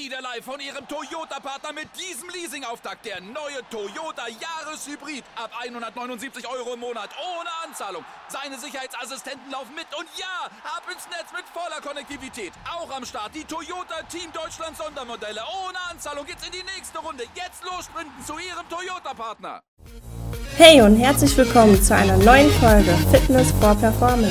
wieder live von Ihrem Toyota-Partner mit diesem Leasing-Auftakt. Der neue Toyota Jahreshybrid. Ab 179 € im Monat. Ohne Anzahlung. Seine Sicherheitsassistenten laufen mit. Und ja, ab ins Netz mit voller Konnektivität. Auch am Start die Toyota Team Deutschland Sondermodelle. Ohne Anzahlung geht's in die nächste Runde. Jetzt los sprinten zu Ihrem Toyota-Partner. Hey und herzlich willkommen zu einer neuen Folge Fitness for Performance.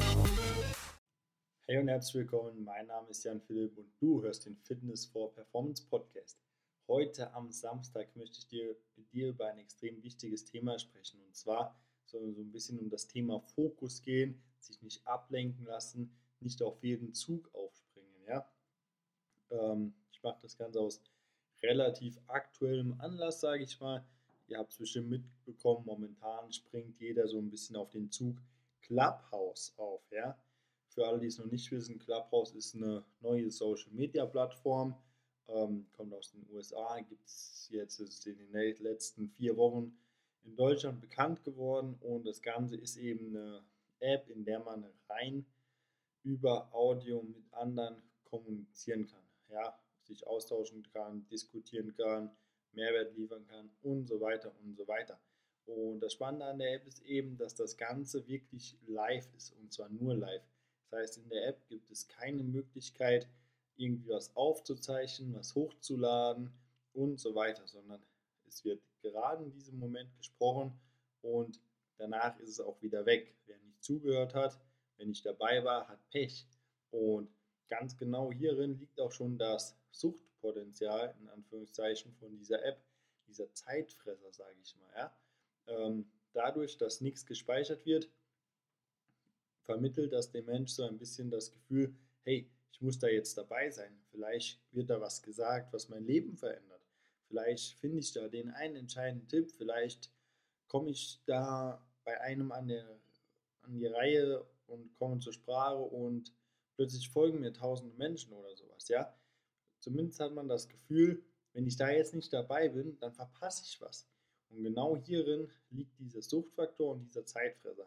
Hey und herzlich willkommen, mein Name ist Jan Philipp und du hörst den Fitness for Performance Podcast. Heute am Samstag möchte ich mit dir über ein extrem wichtiges Thema sprechen, und zwar soll es so ein bisschen um das Thema Fokus gehen, sich nicht ablenken lassen, nicht auf jeden Zug aufspringen. Ja? Ich mache das Ganze aus relativ aktuellem Anlass, sage ich mal. Ihr habt es bestimmt mitbekommen, momentan springt jeder so ein bisschen auf den Zug Clubhouse auf, ja. Für alle, die es noch nicht wissen, Clubhouse ist eine neue Social-Media-Plattform, kommt aus den USA, gibt es jetzt ist in den letzten 4 Wochen in Deutschland bekannt geworden, und das Ganze ist eben eine App, in der man rein über Audio mit anderen kommunizieren kann, ja, sich austauschen kann, diskutieren kann, Mehrwert liefern kann und so weiter und so weiter. Und das Spannende an der App ist eben, dass das Ganze wirklich live ist, und zwar nur live. Das heißt, in der App gibt es keine Möglichkeit, irgendwie was aufzuzeichnen, was hochzuladen und so weiter, sondern es wird gerade in diesem Moment gesprochen und danach ist es auch wieder weg. Wer nicht zugehört hat, wer nicht dabei war, hat Pech. Und ganz genau hierin liegt auch schon das Suchtpotenzial, in Anführungszeichen, von dieser App, dieser Zeitfresser, sage ich mal. Ja? Dadurch, dass nichts gespeichert wird, vermittelt das dem Mensch so ein bisschen das Gefühl, hey, ich muss da jetzt dabei sein. Vielleicht wird da was gesagt, was mein Leben verändert. Vielleicht finde ich da den einen entscheidenden Tipp. Vielleicht komme ich da bei einem an die Reihe und komme zur Sprache und plötzlich folgen mir tausende Menschen oder sowas. Ja? Zumindest hat man das Gefühl, wenn ich da jetzt nicht dabei bin, dann verpasse ich was. Und genau hierin liegt dieser Suchtfaktor und dieser Zeitfresser.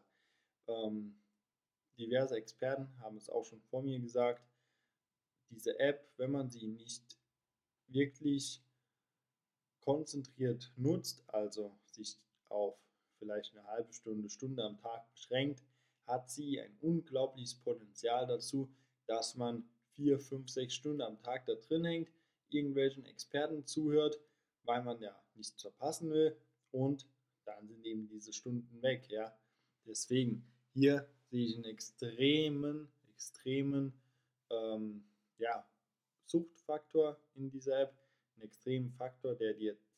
Diverse Experten haben es auch schon vor mir gesagt, diese App, wenn man sie nicht wirklich konzentriert nutzt, also sich auf vielleicht eine halbe Stunde, Stunde am Tag beschränkt, hat sie ein unglaubliches Potenzial dazu, dass man 4, 5, 6 Stunden am Tag da drin hängt, irgendwelchen Experten zuhört, weil man ja nichts verpassen will, und dann sind eben diese Stunden weg. Ja. Deswegen, hier sehe ich einen extremen ja, Suchtfaktor in dieser App, einen extremen Faktor, der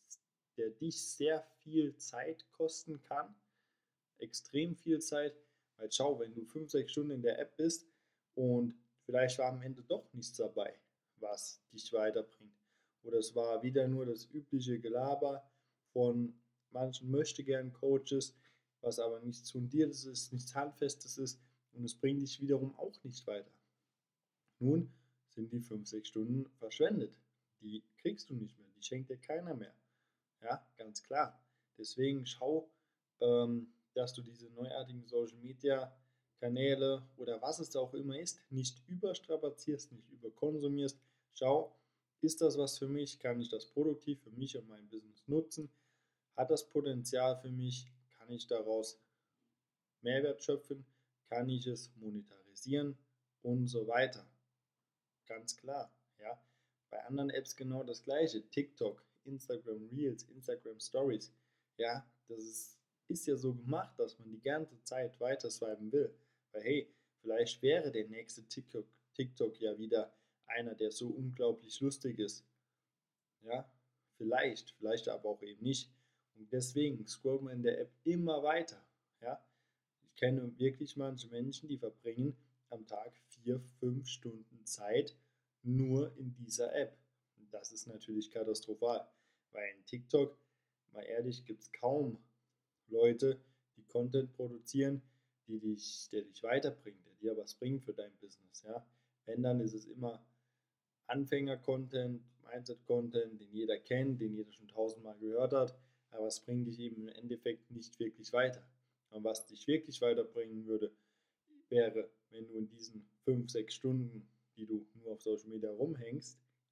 dich sehr viel Zeit kosten kann, extrem viel Zeit, weil schau, wenn du 5, 6 Stunden in der App bist und vielleicht war am Ende doch nichts dabei, was dich weiterbringt, oder es war wieder nur das übliche Gelaber von manchen möchtegern Coaches, was aber nichts Fundiertes ist, nichts Handfestes ist, und es bringt dich wiederum auch nicht weiter. Nun sind die 5, 6 Stunden verschwendet. Die kriegst du nicht mehr, die schenkt dir keiner mehr. Ja, ganz klar. Deswegen schau, dass du diese neuartigen Social Media Kanäle oder was es auch immer ist, nicht überstrapazierst, nicht überkonsumierst. Schau, ist das was für mich? Kann ich das produktiv für mich und mein Business nutzen? Hat das Potenzial für mich? Kann ich daraus Mehrwert schöpfen? Kann ich es monetarisieren? Und so weiter. Ganz klar, ja. Bei anderen Apps genau das gleiche. TikTok, Instagram Reels, Instagram Stories. Ja, das ist ja so gemacht, dass man die ganze Zeit weiter swipen will. Weil hey, vielleicht wäre der nächste TikTok ja wieder einer, der so unglaublich lustig ist. Ja, vielleicht aber auch eben nicht. Und deswegen scrollt man in der App immer weiter. Ja, ich kenne wirklich manche Menschen, die verbringen am Tag 4, 5 Stunden Zeit nur in dieser App. Und das ist natürlich katastrophal, weil in TikTok, mal ehrlich, gibt es kaum Leute, die Content produzieren, der dich weiterbringt, der dir was bringt für dein Business. Ja? Wenn, dann ist es immer Anfänger-Content, Mindset-Content, den jeder kennt, den jeder schon 1000-mal gehört hat, aber es bringt dich eben im Endeffekt nicht wirklich weiter. Und was dich wirklich weiterbringen würde, wäre, wenn du in diesen 5, 6 Stunden, die du nur auf Social Media rumhängst,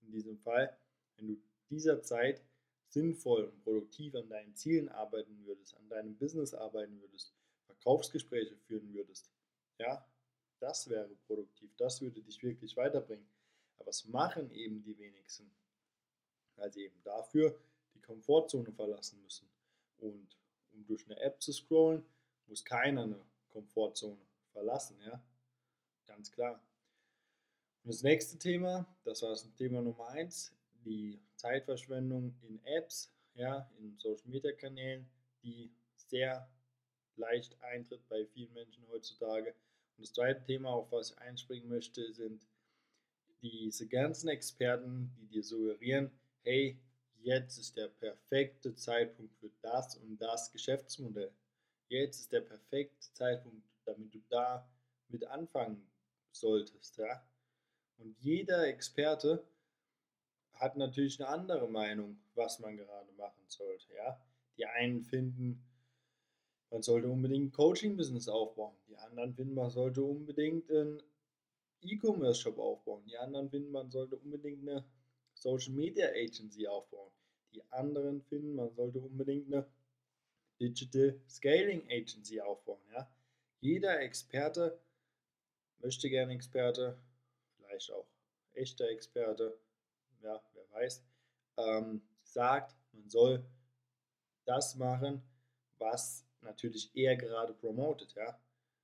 in diesem Fall, wenn du dieser Zeit sinnvoll und produktiv an deinen Zielen arbeiten würdest, an deinem Business arbeiten würdest, Verkaufsgespräche führen würdest, ja, das wäre produktiv, das würde dich wirklich weiterbringen. Aber was machen eben die wenigsten? Weil sie eben dafür die Komfortzone verlassen müssen. Und um durch eine App zu scrollen, muss keiner eine Komfortzone verlassen, ja, ganz klar. Und das nächste Thema, das war das Thema Nummer 1, die Zeitverschwendung in Apps, ja, in Social Media Kanälen, die sehr leicht eintritt bei vielen Menschen heutzutage. Und das zweite Thema, auf was ich einspringen möchte, sind diese ganzen Experten, die dir suggerieren, hey, jetzt ist der perfekte Zeitpunkt für das und das Geschäftsmodell. Jetzt ist der perfekte Zeitpunkt, damit du da mit anfangen solltest, ja. Und jeder Experte hat natürlich eine andere Meinung, was man gerade machen sollte, ja. Die einen finden, man sollte unbedingt ein Coaching-Business aufbauen. Die anderen finden, man sollte unbedingt einen E-Commerce-Shop aufbauen. Die anderen finden, man sollte unbedingt eine Social-Media-Agency aufbauen. Die anderen finden, man sollte unbedingt eine Digital Scaling Agency aufbauen. Ja? Jeder Experte, möchte gerne Experte, vielleicht auch echter Experte, ja, wer weiß, sagt, man soll das machen, was natürlich er gerade promotet, ja.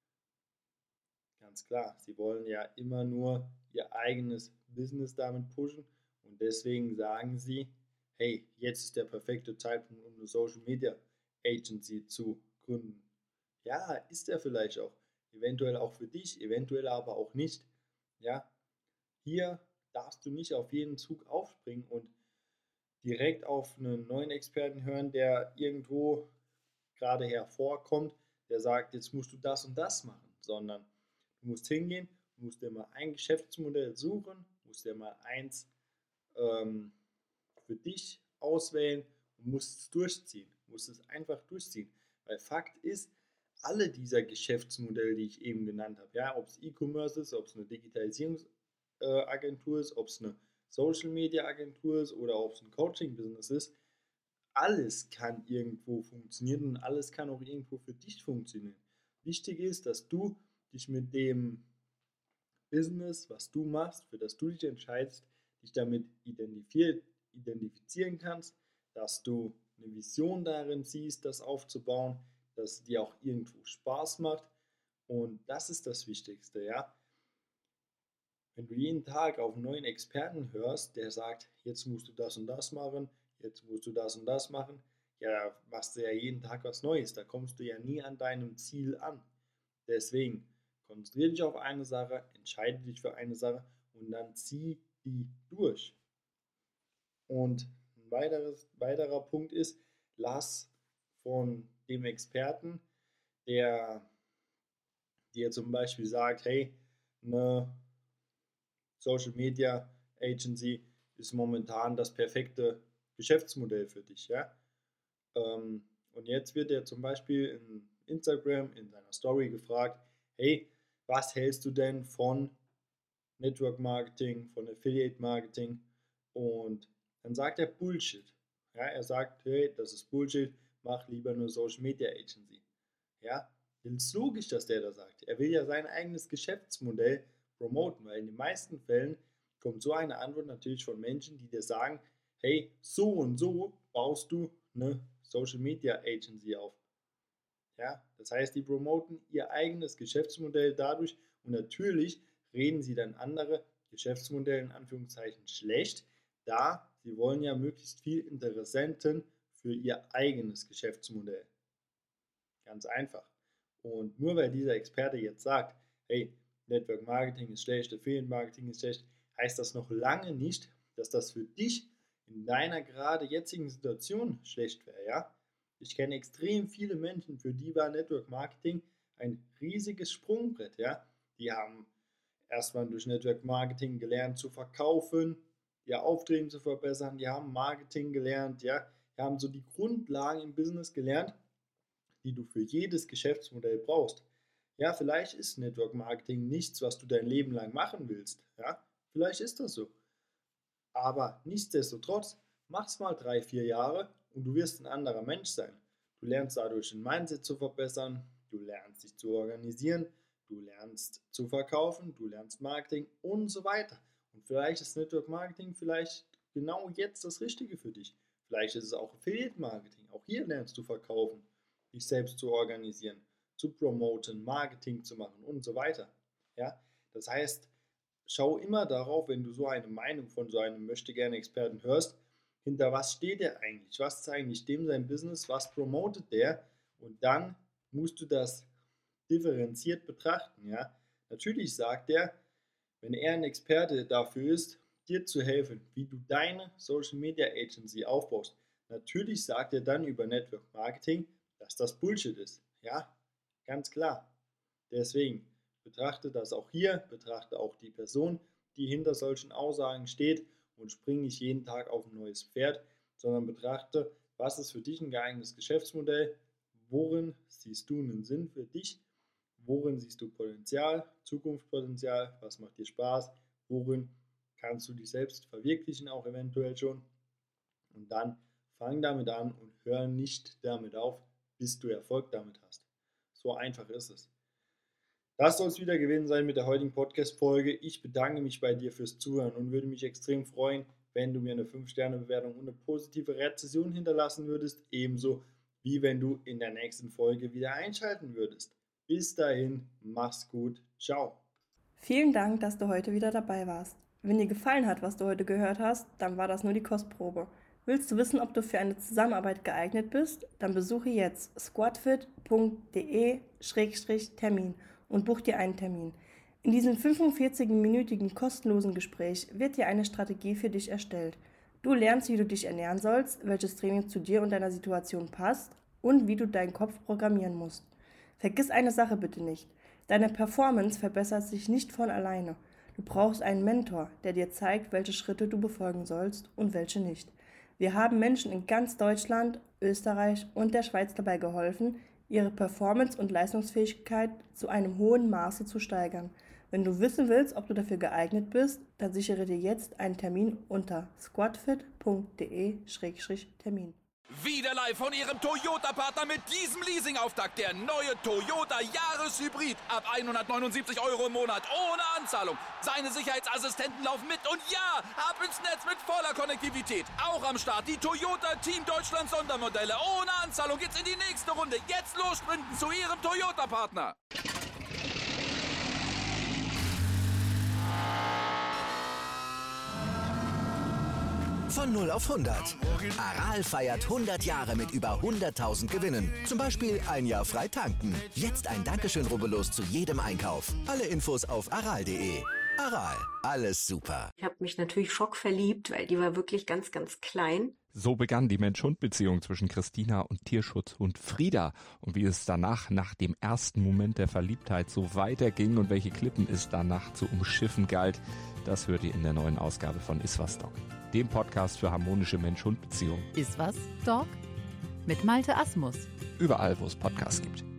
Ganz klar, sie wollen ja immer nur ihr eigenes Business damit pushen und deswegen sagen sie, hey, jetzt ist der perfekte Zeitpunkt, um eine Social Media Agency zu gründen. Ja, ist er vielleicht auch. Eventuell auch für dich, eventuell aber auch nicht. Ja, hier darfst du nicht auf jeden Zug aufspringen und direkt auf einen neuen Experten hören, der irgendwo gerade hervorkommt, der sagt, jetzt musst du das und das machen, sondern du musst hingehen, du musst dir mal ein Geschäftsmodell suchen, musst dir mal eins für dich auswählen und musst es durchziehen, musst es einfach durchziehen. Weil Fakt ist, alle dieser Geschäftsmodelle, die ich eben genannt habe, ja, ob es E-Commerce ist, ob es eine Digitalisierungsagentur ist, ob es eine Social Media Agentur ist oder ob es ein Coaching-Business ist, alles kann irgendwo funktionieren und alles kann auch irgendwo für dich funktionieren. Wichtig ist, dass du dich mit dem Business, was du machst, für das du dich entscheidest, dich damit identifizieren kannst, dass du eine Vision darin siehst, das aufzubauen, dass es dir auch irgendwo Spaß macht und das ist das Wichtigste, ja. Wenn du jeden Tag auf einen neuen Experten hörst, der sagt, jetzt musst du das und das machen, jetzt musst du das und das machen, ja, machst du ja jeden Tag was Neues, da kommst du ja nie an deinem Ziel an. Deswegen konzentriere dich auf eine Sache, entscheide dich für eine Sache und dann zieh die durch. Und ein weiterer Punkt ist, lass von dem Experten, der dir zum Beispiel sagt, hey, eine Social Media Agency ist momentan das perfekte Geschäftsmodell für dich. Ja? Und jetzt wird er zum Beispiel in Instagram in seiner Story gefragt, hey, was hältst du denn von Network Marketing, von Affiliate Marketing? Und dann sagt er Bullshit. Ja, er sagt, hey, das ist Bullshit, mach lieber eine Social Media Agency. Ja, das ist logisch, dass der das sagt. Er will ja sein eigenes Geschäftsmodell promoten, weil in den meisten Fällen kommt so eine Antwort natürlich von Menschen, die dir sagen, hey, so und so baust du eine Social Media Agency auf. Ja, das heißt, die promoten ihr eigenes Geschäftsmodell dadurch und natürlich reden sie dann andere Geschäftsmodelle in Anführungszeichen schlecht, da sie wollen ja möglichst viel Interessenten für ihr eigenes Geschäftsmodell. Ganz einfach. Und nur weil dieser Experte jetzt sagt, hey, Network Marketing ist schlecht, Affiliate Marketing ist schlecht, heißt das noch lange nicht, dass das für dich in deiner gerade jetzigen Situation schlecht wäre, ja? Ich kenne extrem viele Menschen, für die war Network Marketing ein riesiges Sprungbrett, ja? Die haben erstmal durch Network Marketing gelernt zu verkaufen, ihr Auftreten zu verbessern, die haben Marketing gelernt, ja? Die haben so die Grundlagen im Business gelernt, die du für jedes Geschäftsmodell brauchst. Ja, vielleicht ist Network Marketing nichts, was du dein Leben lang machen willst. Ja, vielleicht ist das so. Aber nichtsdestotrotz, mach's mal 3-4 Jahre und du wirst ein anderer Mensch sein. Du lernst dadurch ein Mindset zu verbessern, du lernst dich zu organisieren, du lernst zu verkaufen, du lernst Marketing und so weiter. Und vielleicht ist Network Marketing vielleicht genau jetzt das Richtige für dich. Vielleicht ist es auch Affiliate Marketing. Auch hier lernst du verkaufen, dich selbst zu organisieren, zu promoten, Marketing zu machen und so weiter. Ja? Das heißt, schau immer darauf, wenn du so eine Meinung von so einem Möchtegern-Experten hörst, hinter was steht er eigentlich? Was ist eigentlich dem sein Business? Was promotet der? Und dann musst du das differenziert betrachten. Ja? Natürlich sagt er, wenn er ein Experte dafür ist, dir zu helfen, wie du deine Social Media Agency aufbaust. Natürlich sagt er dann über Network Marketing, dass das Bullshit ist. Ja, ganz klar. Deswegen betrachte das auch hier, betrachte auch die Person, die hinter solchen Aussagen steht und spring nicht jeden Tag auf ein neues Pferd, sondern betrachte, was ist für dich ein geeignetes Geschäftsmodell, worin siehst du einen Sinn für dich, worin siehst du Potenzial, Zukunftspotenzial, was macht dir Spaß, worin kannst du dich selbst verwirklichen, auch eventuell schon. Und dann fang damit an und hör nicht damit auf, bis du Erfolg damit hast. So einfach ist es. Das soll es wieder gewesen sein mit der heutigen Podcast-Folge. Ich bedanke mich bei dir fürs Zuhören und würde mich extrem freuen, wenn du mir eine 5-Sterne-Bewertung und eine positive Rezension hinterlassen würdest, ebenso wie wenn du in der nächsten Folge wieder einschalten würdest. Bis dahin, mach's gut, ciao. Vielen Dank, dass du heute wieder dabei warst. Wenn dir gefallen hat, was du heute gehört hast, dann war das nur die Kostprobe. Willst du wissen, ob du für eine Zusammenarbeit geeignet bist? Dann besuche jetzt squadfit.de/termin und buch dir einen Termin. In diesem 45-minütigen kostenlosen Gespräch wird dir eine Strategie für dich erstellt. Du lernst, wie du dich ernähren sollst, welches Training zu dir und deiner Situation passt und wie du deinen Kopf programmieren musst. Vergiss eine Sache bitte nicht. Deine Performance verbessert sich nicht von alleine. Du brauchst einen Mentor, der dir zeigt, welche Schritte du befolgen sollst und welche nicht. Wir haben Menschen in ganz Deutschland, Österreich und der Schweiz dabei geholfen, ihre Performance und Leistungsfähigkeit zu einem hohen Maße zu steigern. Wenn du wissen willst, ob du dafür geeignet bist, dann sichere dir jetzt einen Termin unter squadfit.de/termin. Wieder live von Ihrem Toyota-Partner mit diesem Leasing-Auftakt. Der neue Toyota Jahreshybrid. Ab 179 € im Monat. Ohne Anzahlung. Seine Sicherheitsassistenten laufen mit. Und ja, ab ins Netz mit voller Konnektivität. Auch am Start die Toyota Team Deutschland Sondermodelle. Ohne Anzahlung geht's in die nächste Runde. Jetzt los sprinten zu Ihrem Toyota-Partner. Von 0 auf 100. Aral feiert 100 Jahre mit über 100.000 Gewinnen. Zum Beispiel ein Jahr frei tanken. Jetzt ein Dankeschön, rubbellos zu jedem Einkauf. Alle Infos auf aral.de. Aral, alles super. Ich habe mich natürlich schockverliebt, weil die war wirklich ganz, ganz klein. So begann die Mensch-Hund-Beziehung zwischen Christina und Tierschutzhund Frieda. Und wie es danach, nach dem ersten Moment der Verliebtheit, so weiterging und welche Klippen es danach zu umschiffen galt, das hört ihr in der neuen Ausgabe von Iswas Dog, dem Podcast für harmonische Mensch-Hund-Beziehungen. Iswas Dog? Mit Malte Asmus. Überall, wo es Podcasts gibt.